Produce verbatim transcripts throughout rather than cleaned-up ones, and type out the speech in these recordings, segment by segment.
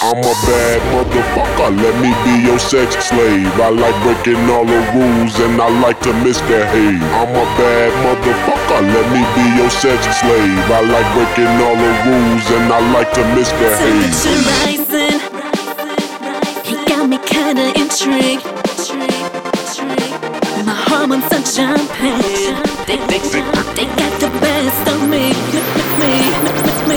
I'm a bad motherfucker, let me be your sex slave. I like breaking all the rules and I like to misbehave. I'm a bad motherfucker, let me be your sex slave. I like breaking all the rules and I like to misbehave. Temperature rising, he got me kinda intrigued. My hormones are jumping, they, they, they got the best of me, me, me.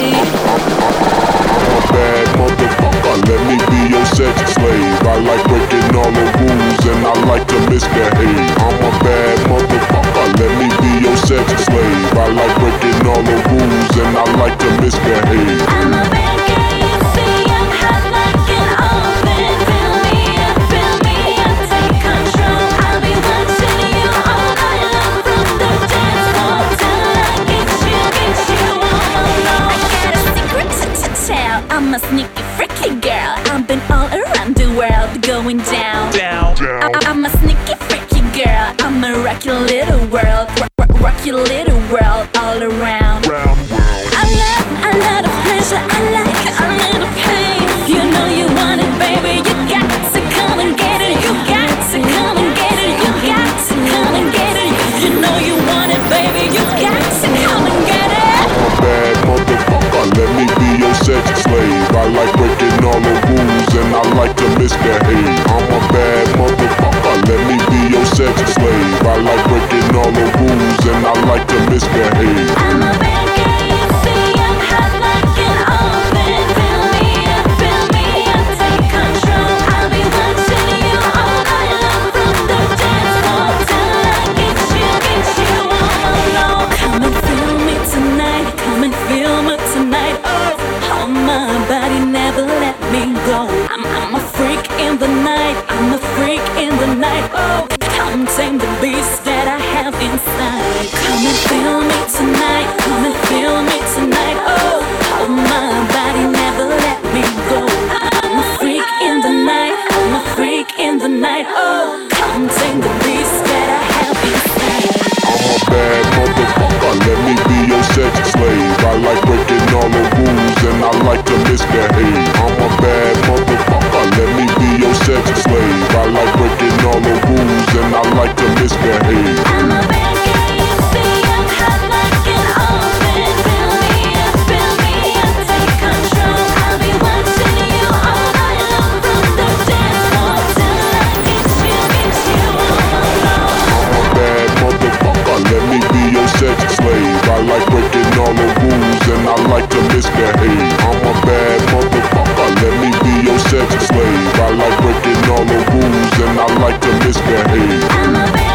I'm a bad motherfucker, let me be your sex slave. I like breaking all the rules and I like to misbehave. I'm a bad motherfucker, let me be your sex slave. I like breaking all the rules and I like to misbehave. I'm a bad guy, you see, I'm hot like an oven. Fill me up, fill me up, take control. I'll be watching you all night long from the dance floor till I get you, get you all alone. I got a secret to, to tell, I'm a sneaky freaky girl. I've been all around the world going down, down, down. I, I'm a sneaky freaky girl, I'm a rock your little world, rock, rock your little world all around. Round, round. I love, I love the pleasure, I like a little pain. You know you want it, baby, you got to come and get it. You got to come and get it, you got to come and get it. You know you want it, baby, you got to come and get it. I'm a bad motherfucker, let me be your sex slave. I like breaking all the rules and I like to misbehave. I'm a bad motherfucker, let me be your sex slave. I like breaking all the rules and I like to misbehave. I'm a bad guy, you see, I'm hot like an oven. Fill me up, fill me up, take control. I'll be watching you all night long from the dance floor till I get you, get you all alone. Come and feel me tonight, come and feel me tonight. Oh, oh, my body never let me go. I'm, I'm a freak in the night, I'm a freak in the night. Oh, come tame the beast that I have inside. Come and feel me tonight, come and feel me tonight. Oh, oh, my body never let me go. I'm a freak in the night, I'm a freak in the night. Oh, come tame the beast that I have inside. I'm a bad motherfucker, let me be your sex slave. I like breaking all the rules and I like to misbehave. I'm a bad motherfucker, let me be your sex slave. I like breaking all the rules and I like to misbehave. I'm a bad guy, you see, I'm hot like an oven. Fill me up, fill me up, take control. I'll be watching you all night long from the dance floor till I get you, get you all alone. I'm a bad motherfucker, let me be your sex slave. I like breaking all the rules and I like to misbehave. I'm a bad motherfucker, let me be your sex slave. I like breaking all the rules and I like to misbehave. I'm a bad